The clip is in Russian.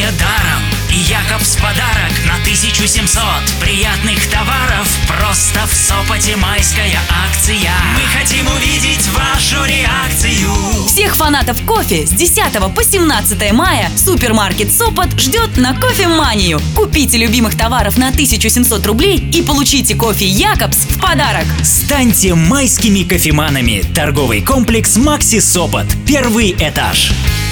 кофе даром и Якобс подарок на 1700 приятных товаров. Просто в Сопоте майская акция. Мы хотим увидеть вашу реакцию. Всех фанатов кофе с 10 по 17 мая супермаркет Сопот ждет на кофеманию. Купите любимых товаров на 1700 рублей и получите кофе Якобс в подарок. Станьте майскими кофеманами. Торговый комплекс Макси Сопот. Первый этаж.